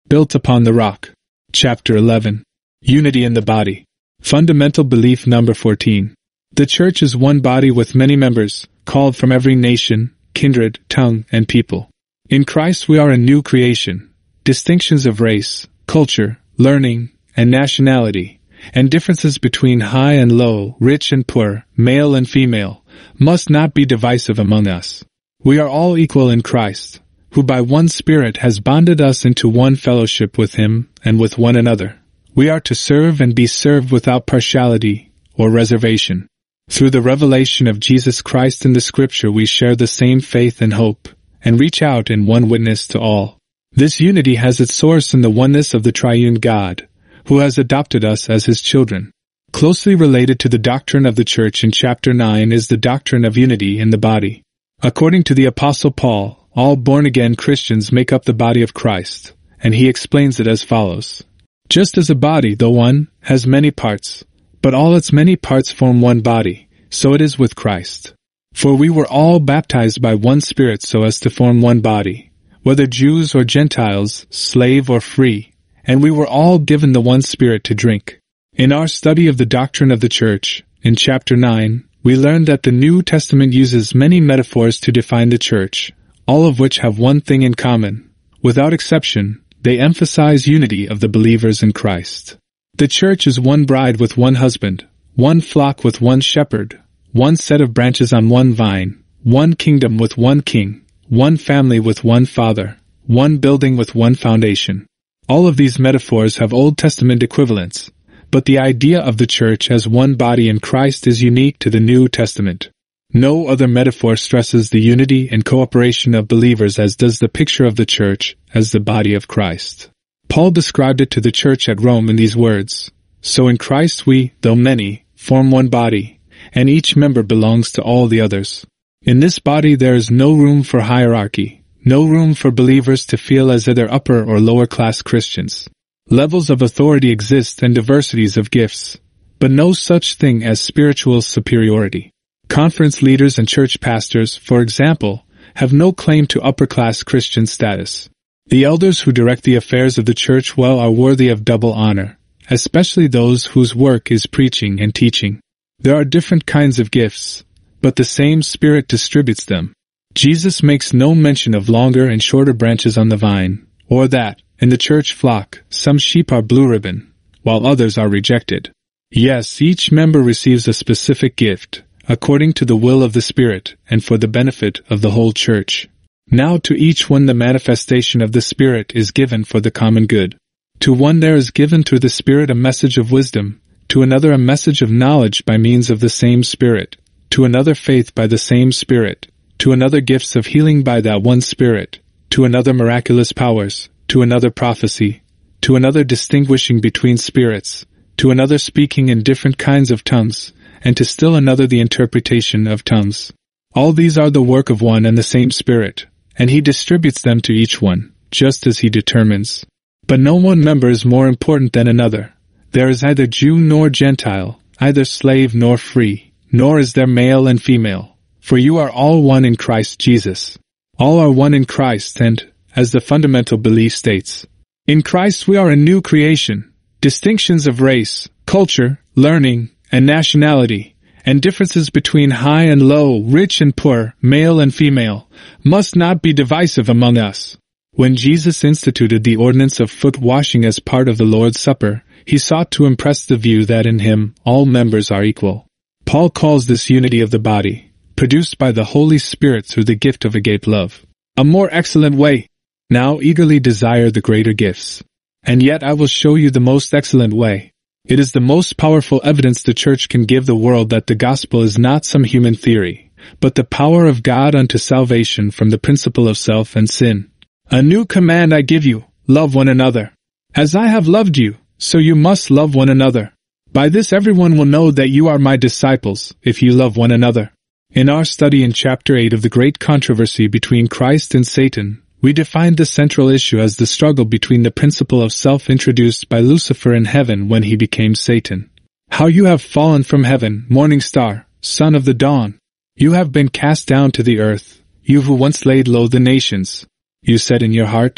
built upon the rock. Chapter 11. Unity in the body. Fundamental belief number 14. The church is one body with many members, called from every nation, kindred, tongue, and people. In Christ we are a new creation. Distinctions of race, culture, learning, and nationality, and differences between high and low, rich and poor, male and female, must not be divisive among us. We are all equal in Christ, who by one Spirit has bonded us into one fellowship with Him and with one another. We are to serve and be served without partiality or reservation. Through the revelation of Jesus Christ in the Scripture we share the same faith and hope, and reach out in one witness to all. This unity has its source in the oneness of the triune God, who has adopted us as His children. Closely related to the doctrine of the Church in chapter 9 is the doctrine of unity in the body. According to the Apostle Paul, all born-again Christians make up the body of Christ, and he explains it as follows. Just as a body, though one, has many parts, but all its many parts form one body, so it is with Christ. For we were all baptized by one Spirit so as to form one body, whether Jews or Gentiles, slave or free, and we were all given the one Spirit to drink. In our study of the doctrine of the Church, in chapter 9, we learned that the New Testament uses many metaphors to define the Church, all of which have one thing in common. Without exception, they emphasize unity of the believers in Christ. The Church is one bride with one husband, one flock with one shepherd, one set of branches on one vine, one kingdom with one king, one family with one father, one building with one foundation. All of these metaphors have Old Testament equivalents, but the idea of the Church as one body in Christ is unique to the New Testament. No other metaphor stresses the unity and cooperation of believers as does the picture of the Church as the body of Christ. Paul described it to the church at Rome in these words, "So in Christ we, though many, form one body, and each member belongs to all the others." In this body there is no room for hierarchy, no room for believers to feel as either upper or lower class Christians. Levels of authority exist and diversities of gifts, but no such thing as spiritual superiority. Conference leaders and church pastors, for example, have no claim to upper-class Christian status. The elders who direct the affairs of the church well are worthy of double honor, especially those whose work is preaching and teaching. There are different kinds of gifts, but the same Spirit distributes them. Jesus makes no mention of longer and shorter branches on the vine, or that, in the church flock, some sheep are blue ribbon, while others are rejected. Yes, each member receives a specific gift, according to the will of the Spirit, and for the benefit of the whole church. Now to each one the manifestation of the Spirit is given for the common good. To one there is given through the Spirit a message of wisdom, to another a message of knowledge by means of the same Spirit, to another faith by the same Spirit, to another gifts of healing by that one Spirit, to another miraculous powers, to another prophecy, to another distinguishing between spirits, to another speaking in different kinds of tongues, and to still another the interpretation of tongues. All these are the work of one and the same Spirit, and He distributes them to each one, just as He determines. But no one member is more important than another. There is neither Jew nor Gentile, either slave nor free, nor is there male and female, for you are all one in Christ Jesus. All are one in Christ and, as the fundamental belief states, in Christ we are a new creation. Distinctions of race, culture, learning, and nationality, and differences between high and low, rich and poor, male and female, must not be divisive among us. When Jesus instituted the ordinance of foot washing as part of the Lord's Supper, He sought to impress the view that in Him all members are equal. Paul calls this unity of the body, produced by the Holy Spirit through the gift of agape love, a more excellent way. Now eagerly desire the greater gifts. And yet I will show you the most excellent way. It is the most powerful evidence the church can give the world that the gospel is not some human theory, but the power of God unto salvation from the principle of self and sin. A new command I give you, love one another. As I have loved you, so you must love one another. By this everyone will know that you are my disciples, if you love one another. In our study in chapter 8 of the great controversy between Christ and Satan, we defined the central issue as the struggle between the principle of self introduced by Lucifer in heaven when he became Satan. How you have fallen from heaven, morning star, son of the dawn. You have been cast down to the earth, you who once laid low the nations. You said in your heart,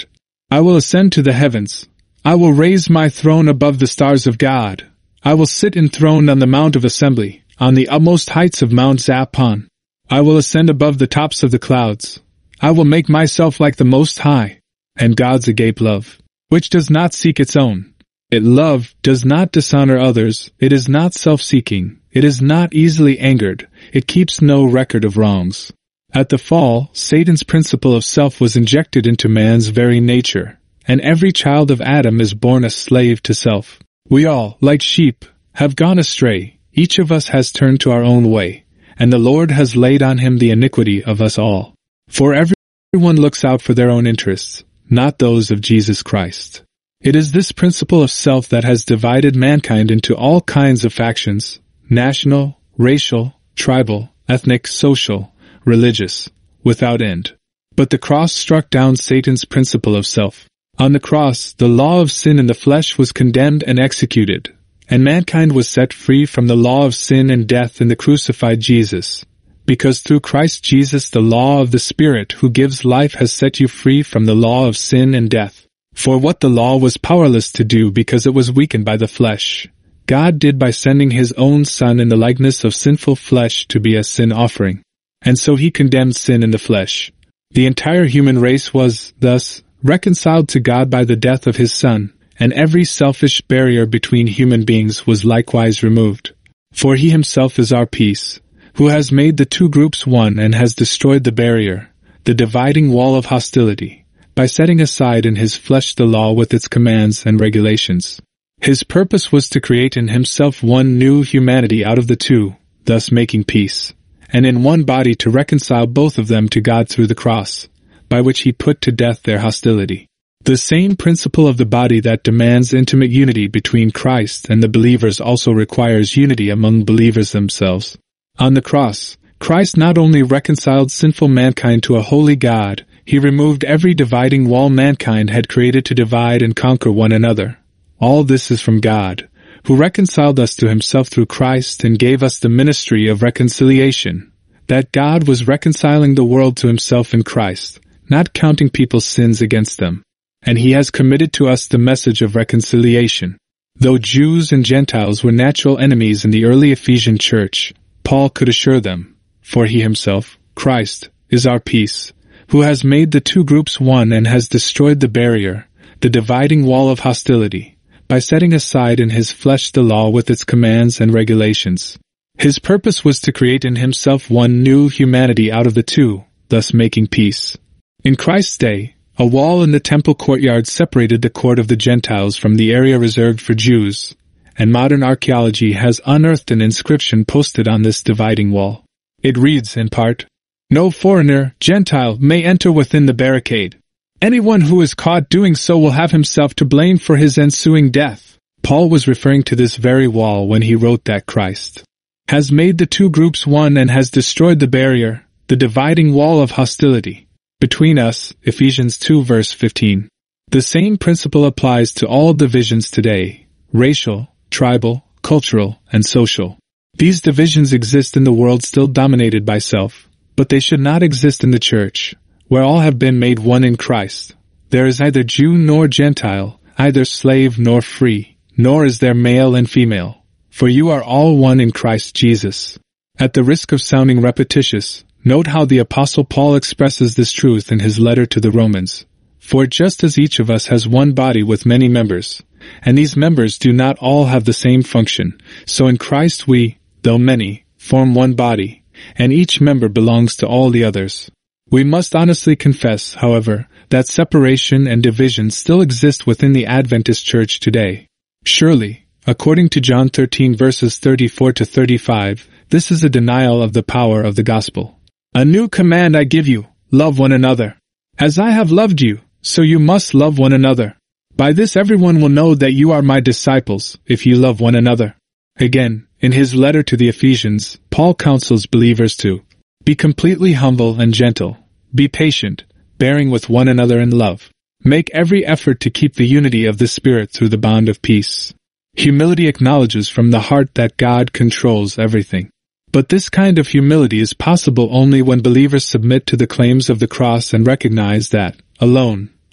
I will ascend to the heavens. I will raise my throne above the stars of God. I will sit enthroned on the Mount of Assembly, on the utmost heights of Mount Zaphon. I will ascend above the tops of the clouds. I will make myself like the Most High. And God's agape love, which does not seek its own. Love does not dishonor others, it is not self-seeking, it is not easily angered, it keeps no record of wrongs. At the fall, Satan's principle of self was injected into man's very nature, and every child of Adam is born a slave to self. We all, like sheep, have gone astray, each of us has turned to our own way, and the Lord has laid on him the iniquity of us all. For everyone looks out for their own interests, not those of Jesus Christ. It is this principle of self that has divided mankind into all kinds of factions, national, racial, tribal, ethnic, social, religious, without end. But the cross struck down Satan's principle of self. On the cross, the law of sin in the flesh was condemned and executed, and mankind was set free from the law of sin and death in the crucified Jesus. Because through Christ Jesus the law of the Spirit who gives life has set you free from the law of sin and death. For what the law was powerless to do because it was weakened by the flesh, God did by sending His own Son in the likeness of sinful flesh to be a sin offering. And so He condemned sin in the flesh. The entire human race was, thus, reconciled to God by the death of His Son, and every selfish barrier between human beings was likewise removed. For He Himself is our peace, who has made the two groups one and has destroyed the barrier, the dividing wall of hostility, by setting aside in His flesh the law with its commands and regulations. His purpose was to create in Himself one new humanity out of the two, thus making peace, and in one body to reconcile both of them to God through the cross, by which He put to death their hostility. The same principle of the body that demands intimate unity between Christ and the believers also requires unity among believers themselves. On the cross, Christ not only reconciled sinful mankind to a holy God, He removed every dividing wall mankind had created to divide and conquer one another. All this is from God, who reconciled us to Himself through Christ and gave us the ministry of reconciliation, that God was reconciling the world to Himself in Christ, not counting people's sins against them. And He has committed to us the message of reconciliation. Though Jews and Gentiles were natural enemies in the early Ephesian church, Paul could assure them, for He Himself, Christ, is our peace, who has made the two groups one and has destroyed the barrier, the dividing wall of hostility, by setting aside in His flesh the law with its commands and regulations. His purpose was to create in Himself one new humanity out of the two, thus making peace. In Christ's day, a wall in the temple courtyard separated the court of the Gentiles from the area reserved for Jews, and modern archaeology has unearthed an inscription posted on this dividing wall. It reads, in part, "No foreigner, Gentile, may enter within the barricade. Anyone who is caught doing so will have himself to blame for his ensuing death." Paul was referring to this very wall when he wrote that Christ has made the two groups one and has destroyed the barrier, the dividing wall of hostility, between us, Ephesians 2 verse 15. The same principle applies to all divisions today, racial, tribal, cultural, and social. These divisions exist in the world still dominated by self, but they should not exist in the church, where all have been made one in Christ. There is neither Jew nor Gentile, either slave nor free, nor is there male and female, for you are all one in Christ Jesus. At the risk of sounding repetitious, note how the Apostle Paul expresses this truth in his letter to the Romans. For just as each of us has one body with many members, and these members do not all have the same function, so in Christ we, though many, form one body, and each member belongs to all the others. We must honestly confess, however, that separation and division still exist within the Adventist Church today. Surely, according to John 13 verses 34 to 35, this is a denial of the power of the gospel. "A new command I give you, love one another. As I have loved you, so you must love one another. By this everyone will know that you are my disciples, if you love one another." Again, in his letter to the Ephesians, Paul counsels believers to be completely humble and gentle, be patient, bearing with one another in love. Make every effort to keep the unity of the Spirit through the bond of peace. Humility acknowledges from the heart that God controls everything. But this kind of humility is possible only when believers submit to the claims of the cross and recognize that, alone,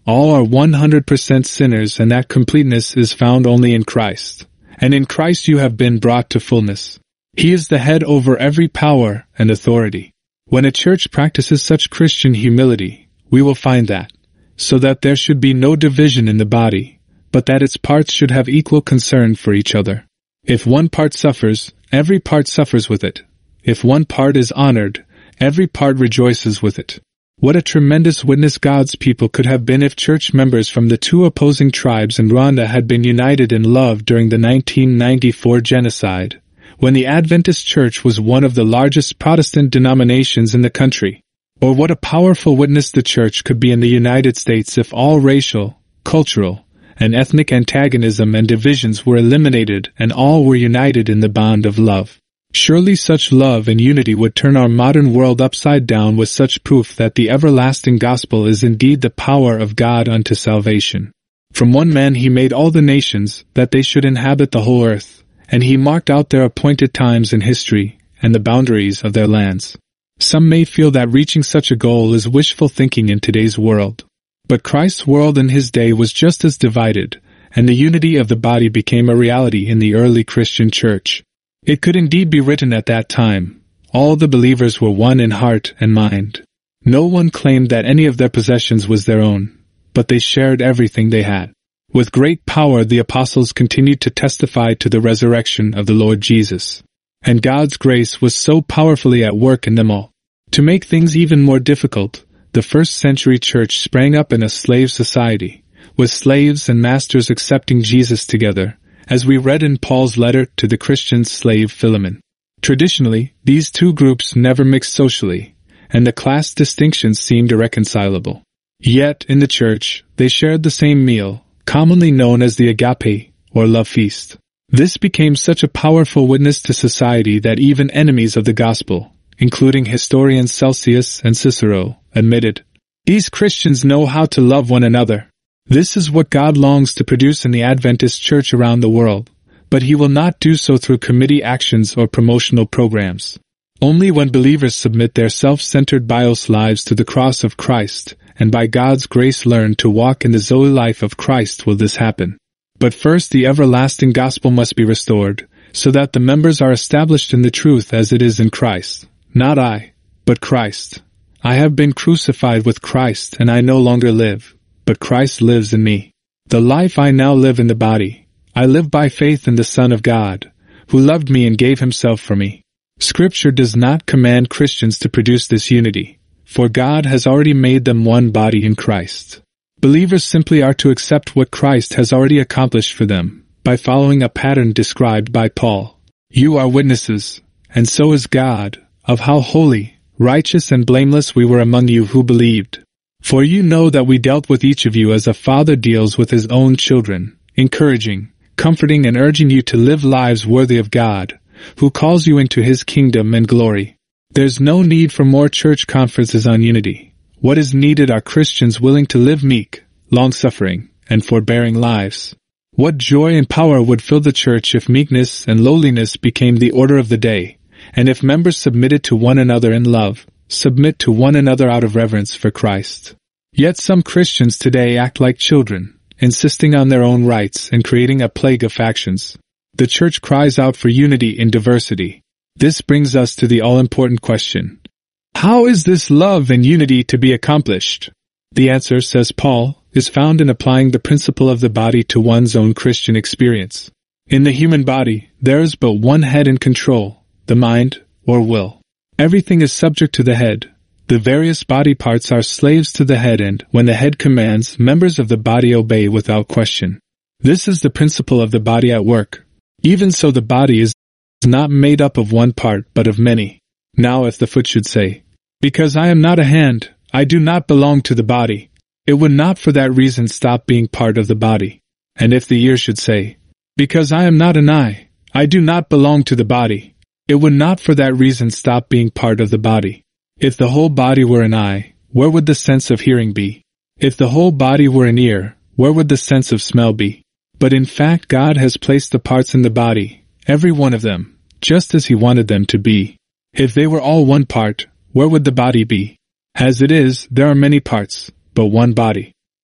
All are 100% sinners, and that completeness is found only in Christ. And in Christ you have been brought to fullness. He is the head over every power and authority. When a church practices such Christian humility, we will find that, so that there should be no division in the body, but that its parts should have equal concern for each other. If one part suffers, every part suffers with it. If one part is honored, every part rejoices with it. What a tremendous witness God's people could have been if church members from the two opposing tribes in Rwanda had been united in love during the 1994 genocide, when the Adventist Church was one of the largest Protestant denominations in the country. Or what a powerful witness the Church could be in the United States if all racial, cultural, and ethnic antagonism and divisions were eliminated and all were united in the bond of love. Surely such love and unity would turn our modern world upside down with such proof that the everlasting gospel is indeed the power of God unto salvation. From one man he made all the nations, that they should inhabit the whole earth, and he marked out their appointed times in history, and the boundaries of their lands. Some may feel that reaching such a goal is wishful thinking in today's world. But Christ's world in his day was just as divided, and the unity of the body became a reality in the early Christian church. It could indeed be written at that time, all the believers were one in heart and mind. No one claimed that any of their possessions was their own, but they shared everything they had. With great power the apostles continued to testify to the resurrection of the Lord Jesus. And God's grace was so powerfully at work in them all. To make things even more difficult, the first-century church sprang up in a slave society, with slaves and masters accepting Jesus together, as we read in Paul's letter to the Christian slave Philemon. Traditionally, these two groups never mixed socially, and the class distinctions seemed irreconcilable. Yet, in the church, they shared the same meal, commonly known as the agape, or love feast. This became such a powerful witness to society that even enemies of the gospel, including historians Celsius and Cicero, admitted, "These Christians know how to love one another." This is what God longs to produce in the Adventist Church around the world, but He will not do so through committee actions or promotional programs. Only when believers submit their self-centered bios lives to the cross of Christ, and by God's grace learn to walk in the Zoe life of Christ will this happen. But first the everlasting gospel must be restored, so that the members are established in the truth as it is in Christ. Not I, but Christ. I have been crucified with Christ, and I no longer live, but Christ lives in me. The life I now live in the body, I live by faith in the Son of God, who loved me and gave Himself for me. Scripture does not command Christians to produce this unity, for God has already made them one body in Christ. Believers simply are to accept what Christ has already accomplished for them, by following a pattern described by Paul. You are witnesses, and so is God, of how holy, righteous and blameless we were among you who believed. For you know that we dealt with each of you as a father deals with his own children, encouraging, comforting and urging you to live lives worthy of God, who calls you into His kingdom and glory. There's no need for more church conferences on unity. What is needed are Christians willing to live meek, long-suffering, and forbearing lives. What joy and power would fill the church if meekness and lowliness became the order of the day, and if members submitted to one another in love, submit to one another out of reverence for Christ. Yet some Christians today act like children, insisting on their own rights and creating a plague of factions. The church cries out for unity in diversity. This brings us to the all-important question. How is this love and unity to be accomplished? The answer, says Paul, is found in applying the principle of the body to one's own Christian experience. In the human body, there is but one head in control, the mind, or will. Everything is subject to the head. The various body parts are slaves to the head, and, when the head commands, members of the body obey without question. This is the principle of the body at work. Even so, the body is not made up of one part, but of many. Now if the foot should say, "Because I am not a hand, I do not belong to the body," it would not for that reason stop being part of the body. And if the ear should say, "Because I am not an eye, I do not belong to the body," it would not for that reason stop being part of the body. If the whole body were an eye, where would the sense of hearing be? If the whole body were an ear, where would the sense of smell be? But in fact God has placed the parts in the body, every one of them, just as He wanted them to be. If they were all one part, where would the body be? As it is, there are many parts, but one body.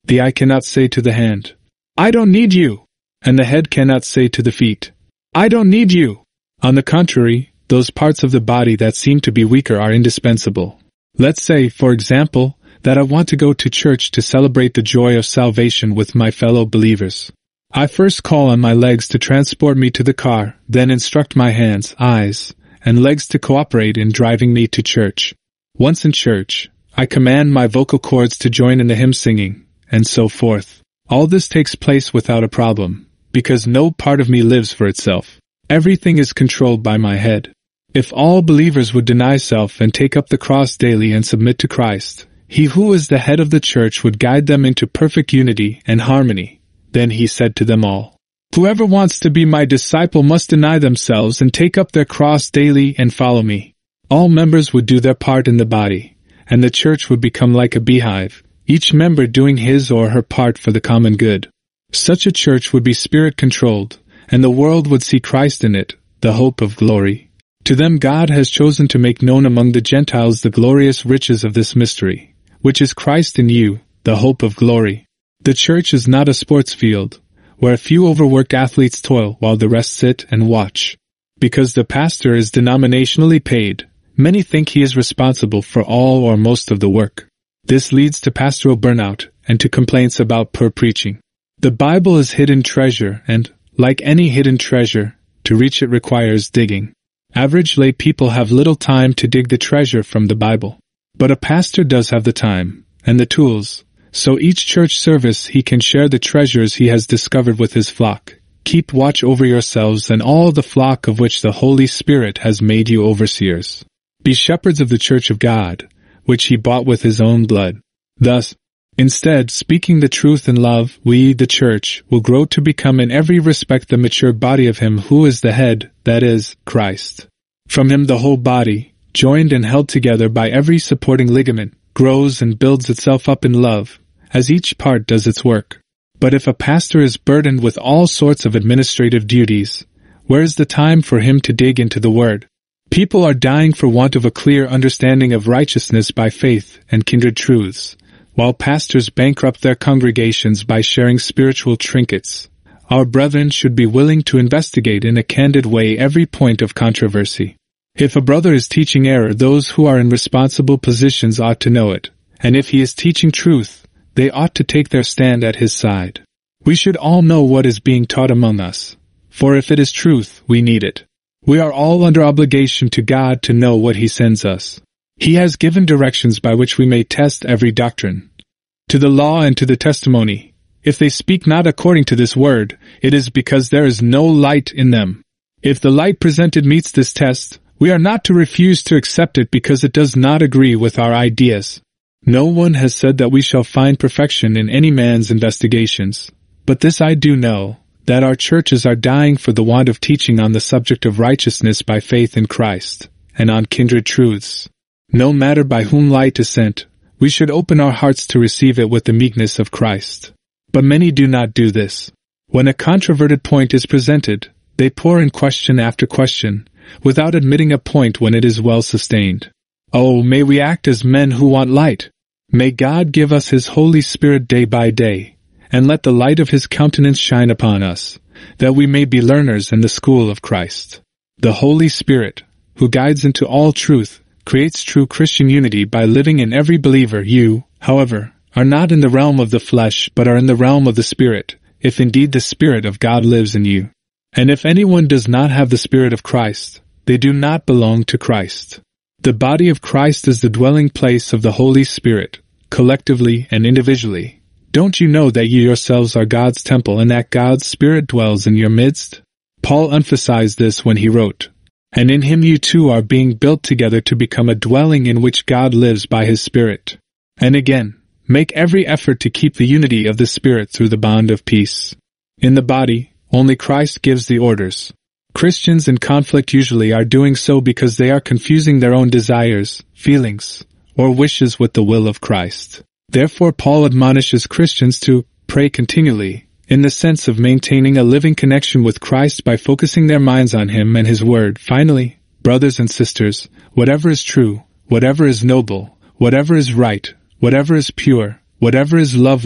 The eye cannot say to the hand, "I don't need you," and the head cannot say to the feet, "I don't need you." On the contrary, those parts of the body that seem to be weaker are indispensable. Let's say, for example, that I want to go to church to celebrate the joy of salvation with my fellow believers. I first call on my legs to transport me to the car, then instruct my hands, eyes, and legs to cooperate in driving me to church. Once in church, I command my vocal cords to join in the hymn singing, and so forth. All this takes place without a problem, because no part of me lives for itself. Everything is controlled by my head. If all believers would deny self and take up the cross daily and submit to Christ, He who is the head of the church would guide them into perfect unity and harmony. Then He said to them all, "Whoever wants to be my disciple must deny themselves and take up their cross daily and follow me." All members would do their part in the body, and the church would become like a beehive, each member doing his or her part for the common good. Such a church would be spirit-controlled, and the world would see Christ in it, the hope of glory. To them God has chosen to make known among the Gentiles the glorious riches of this mystery, which is Christ in you, the hope of glory. The church is not a sports field, where a few overworked athletes toil while the rest sit and watch. Because the pastor is denominationally paid, many think he is responsible for all or most of the work. This leads to pastoral burnout and to complaints about poor preaching. The Bible is hidden treasure and, like any hidden treasure, to reach it requires digging. Average lay people have little time to dig the treasure from the Bible. But a pastor does have the time, and the tools, so each church service he can share the treasures he has discovered with his flock. Keep watch over yourselves and all the flock of which the Holy Spirit has made you overseers. Be shepherds of the church of God, which He bought with His own blood. Thus, instead, speaking the truth in love, we, the church, will grow to become in every respect the mature body of Him who is the head, that is, Christ. From Him the whole body, joined and held together by every supporting ligament, grows and builds itself up in love, as each part does its work. But if a pastor is burdened with all sorts of administrative duties, where is the time for him to dig into the Word? People are dying for want of a clear understanding of righteousness by faith and kindred truths, while pastors bankrupt their congregations by sharing spiritual trinkets. Our brethren should be willing to investigate in a candid way every point of controversy. If a brother is teaching error, those who are in responsible positions ought to know it, and if he is teaching truth, they ought to take their stand at his side. We should all know what is being taught among us, for if it is truth, we need it. We are all under obligation to God to know what He sends us. He has given directions by which we may test every doctrine. To the law and to the testimony, if they speak not according to this word, it is because there is no light in them. If the light presented meets this test, we are not to refuse to accept it because it does not agree with our ideas. No one has said that we shall find perfection in any man's investigations, but this I do know, that our churches are dying for the want of teaching on the subject of righteousness by faith in Christ, and on kindred truths. No matter by whom light is sent, we should open our hearts to receive it with the meekness of Christ. But many do not do this. When a controverted point is presented, they pour in question after question, without admitting a point when it is well sustained. Oh, may we act as men who want light! May God give us His Holy Spirit day by day, and let the light of His countenance shine upon us, that we may be learners in the school of Christ. The Holy Spirit, who guides into all truth, creates true Christian unity by living in every believer. You, however, are not in the realm of the flesh but are in the realm of the Spirit, if indeed the Spirit of God lives in you. And if anyone does not have the Spirit of Christ, they do not belong to Christ. The body of Christ is the dwelling place of the Holy Spirit, collectively and individually. Don't you know that you yourselves are God's temple and that God's Spirit dwells in your midst? Paul emphasized this when he wrote, "And in Him you too are being built together to become a dwelling in which God lives by His Spirit." And again, make every effort to keep the unity of the Spirit through the bond of peace. In the body, only Christ gives the orders. Christians in conflict usually are doing so because they are confusing their own desires, feelings, or wishes with the will of Christ. Therefore Paul admonishes Christians to pray continually, in the sense of maintaining a living connection with Christ by focusing their minds on Him and His Word. Finally, brothers and sisters, whatever is true, whatever is noble, whatever is right, whatever is pure, whatever is lovely,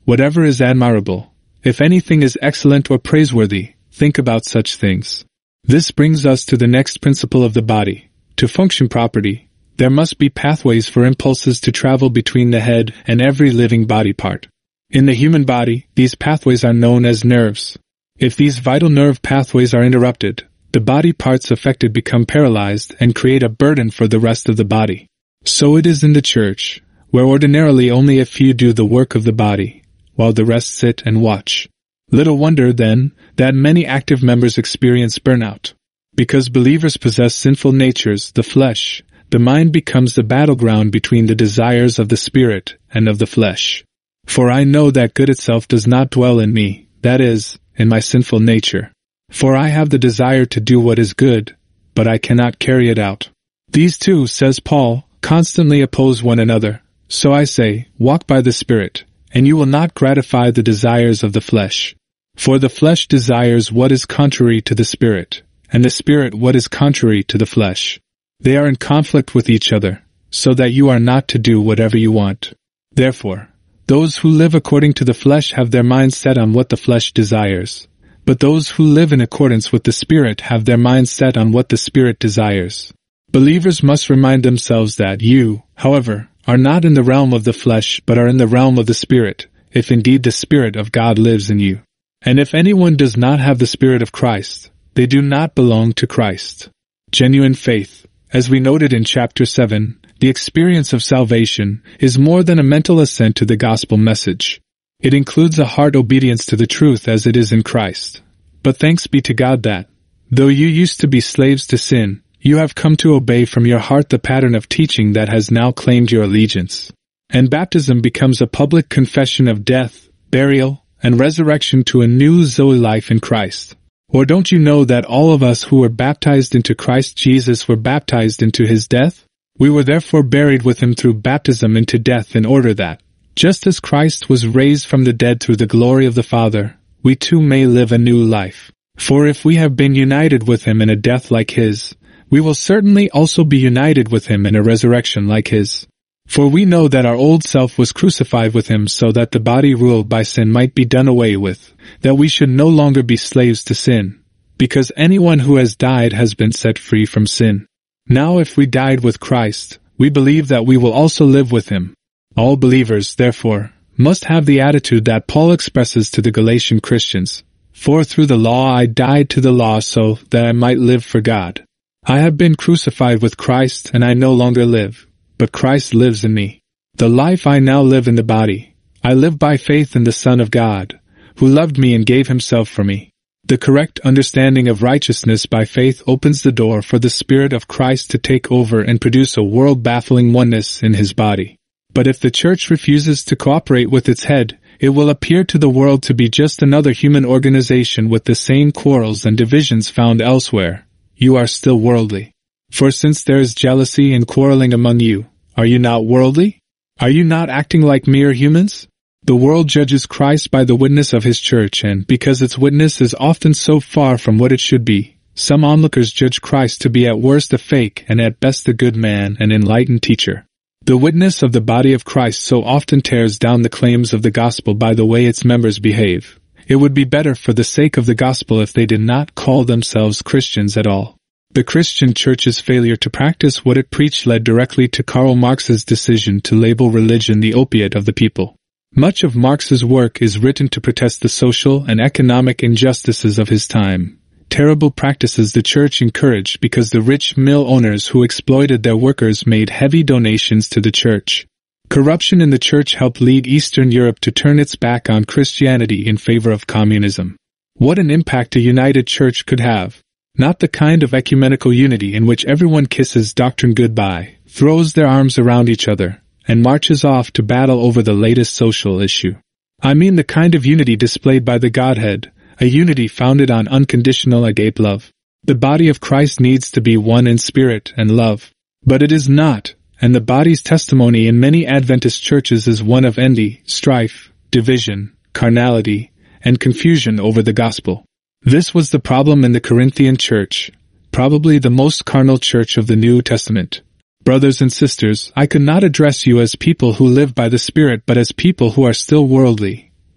whatever is admirable, if anything is excellent or praiseworthy, think about such things. This brings us to the next principle of the body. To function properly, there must be pathways for impulses to travel between the head and every living body part. In the human body, these pathways are known as nerves. If these vital nerve pathways are interrupted, the body parts affected become paralyzed and create a burden for the rest of the body. So it is in the church, where ordinarily only a few do the work of the body, while the rest sit and watch. Little wonder, then, that many active members experience burnout. Because believers possess sinful natures, the flesh, the mind becomes the battleground between the desires of the spirit and of the flesh. For I know that good itself does not dwell in me, that is, in my sinful nature. For I have the desire to do what is good, but I cannot carry it out. These two, says Paul, constantly oppose one another. So I say, walk by the Spirit, and you will not gratify the desires of the flesh. For the flesh desires what is contrary to the Spirit, and the Spirit what is contrary to the flesh. They are in conflict with each other, so that you are not to do whatever you want. Therefore, those who live according to the flesh have their minds set on what the flesh desires. But those who live in accordance with the Spirit have their minds set on what the Spirit desires. Believers must remind themselves that you, however, are not in the realm of the flesh but are in the realm of the Spirit, if indeed the Spirit of God lives in you. And if anyone does not have the Spirit of Christ, they do not belong to Christ. Genuine faith, as we noted in chapter 7, the experience of salvation, is more than a mental assent to the gospel message. It includes a heart obedience to the truth as it is in Christ. But thanks be to God that, though you used to be slaves to sin, you have come to obey from your heart the pattern of teaching that has now claimed your allegiance. And baptism becomes a public confession of death, burial, and resurrection to a new Zoe life in Christ. Or don't you know that all of us who were baptized into Christ Jesus were baptized into his death? We were therefore buried with him through baptism into death in order that, just as Christ was raised from the dead through the glory of the Father, we too may live a new life. For if we have been united with him in a death like his, we will certainly also be united with him in a resurrection like his. For we know that our old self was crucified with him so that the body ruled by sin might be done away with, that we should no longer be slaves to sin, because anyone who has died has been set free from sin. Now if we died with Christ, we believe that we will also live with him. All believers, therefore, must have the attitude that Paul expresses to the Galatian Christians. For through the law I died to the law so that I might live for God. I have been crucified with Christ and I no longer live, but Christ lives in me. The life I now live in the body, I live by faith in the Son of God, who loved me and gave himself for me. The correct understanding of righteousness by faith opens the door for the Spirit of Christ to take over and produce a world-baffling oneness in his body. But if the church refuses to cooperate with its head, it will appear to the world to be just another human organization with the same quarrels and divisions found elsewhere. You are still worldly. For since there is jealousy and quarreling among you, are you not worldly? Are you not acting like mere humans? The world judges Christ by the witness of his church, and because its witness is often so far from what it should be, some onlookers judge Christ to be at worst a fake and at best a good man and enlightened teacher. The witness of the body of Christ so often tears down the claims of the gospel by the way its members behave. It would be better for the sake of the gospel if they did not call themselves Christians at all. The Christian church's failure to practice what it preached led directly to Karl Marx's decision to label religion the opiate of the people. Much of Marx's work is written to protest the social and economic injustices of his time. Terrible practices the church encouraged because the rich mill owners who exploited their workers made heavy donations to the church. Corruption in the church helped lead Eastern Europe to turn its back on Christianity in favor of communism. What an impact a united church could have! Not the kind of ecumenical unity in which everyone kisses doctrine goodbye, throws their arms around each other, and marches off to battle over the latest social issue. I mean the kind of unity displayed by the Godhead, a unity founded on unconditional agape love. The body of Christ needs to be one in spirit and love. But it is not, and the body's testimony in many Adventist churches is one of envy, strife, division, carnality, and confusion over the gospel. This was the problem in the Corinthian church, probably the most carnal church of the New Testament. Brothers and sisters, I could not address you as people who live by the Spirit but as people who are still worldly,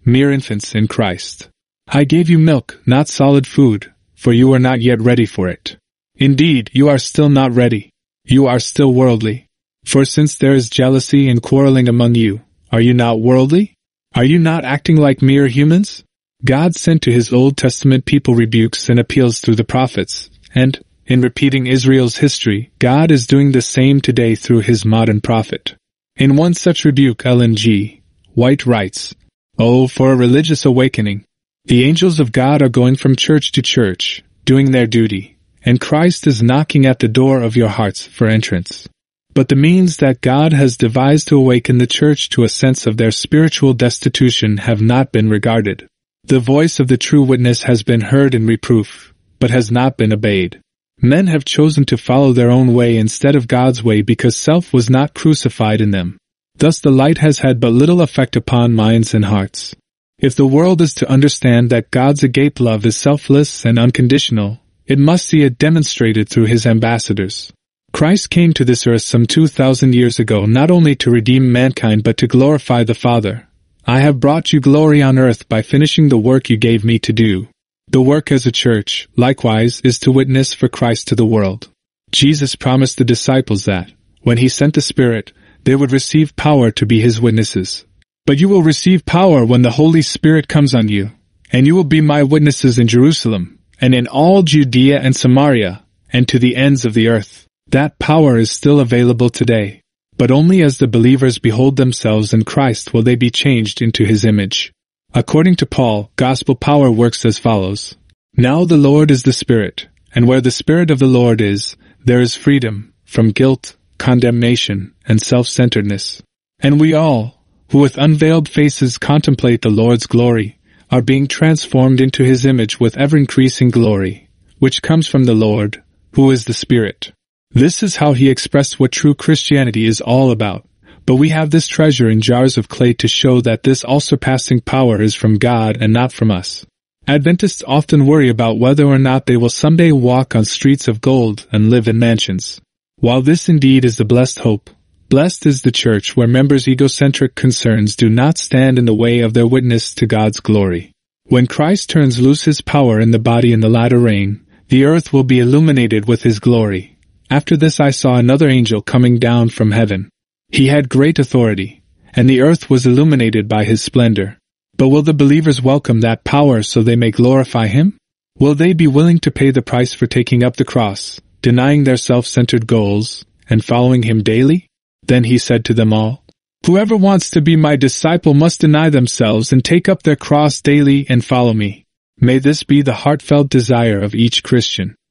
mere infants in Christ. I gave you milk, not solid food, for you are not yet ready for it. Indeed, you are still not ready. You are still worldly. For since there is jealousy and quarreling among you, are you not worldly? Are you not acting like mere humans? God sent to his Old Testament people rebukes and appeals through the prophets, and, in repeating Israel's history, God is doing the same today through his modern prophet. In one such rebuke, Ellen G. White writes, "Oh, for a religious awakening! The angels of God are going from church to church, doing their duty, and Christ is knocking at the door of your hearts for entrance. But the means that God has devised to awaken the church to a sense of their spiritual destitution have not been regarded. The voice of the true witness has been heard in reproof, but has not been obeyed. Men have chosen to follow their own way instead of God's way because self was not crucified in them. Thus the light has had but little effect upon minds and hearts. If the world is to understand that God's agape love is selfless and unconditional, it must see it demonstrated through his ambassadors. Christ came to this earth some 2,000 years ago not only to redeem mankind but to glorify the Father. I have brought you glory on earth by finishing the work you gave me to do. The work as a church, likewise, is to witness for Christ to the world. Jesus promised the disciples that, when he sent the Spirit, they would receive power to be his witnesses. But you will receive power when the Holy Spirit comes on you, and you will be my witnesses in Jerusalem, and in all Judea and Samaria, and to the ends of the earth. That power is still available today, but only as the believers behold themselves in Christ will they be changed into his image. According to Paul, gospel power works as follows. Now the Lord is the Spirit, and where the Spirit of the Lord is, there is freedom from guilt, condemnation, and self-centeredness. And we all, who with unveiled faces contemplate the Lord's glory, are being transformed into his image with ever-increasing glory, which comes from the Lord, who is the Spirit. This is how he expressed what true Christianity is all about, but we have this treasure in jars of clay to show that this all-surpassing power is from God and not from us. Adventists often worry about whether or not they will someday walk on streets of gold and live in mansions. While this indeed is the blessed hope, blessed is the church where members' egocentric concerns do not stand in the way of their witness to God's glory. When Christ turns loose his power in the body in the latter rain, the earth will be illuminated with his glory. After this I saw another angel coming down from heaven. He had great authority, and the earth was illuminated by his splendor. But will the believers welcome that power so they may glorify him? Will they be willing to pay the price for taking up the cross, denying their self-centered goals, and following him daily? Then he said to them all, "Whoever wants to be my disciple must deny themselves and take up their cross daily and follow me." May this be the heartfelt desire of each Christian.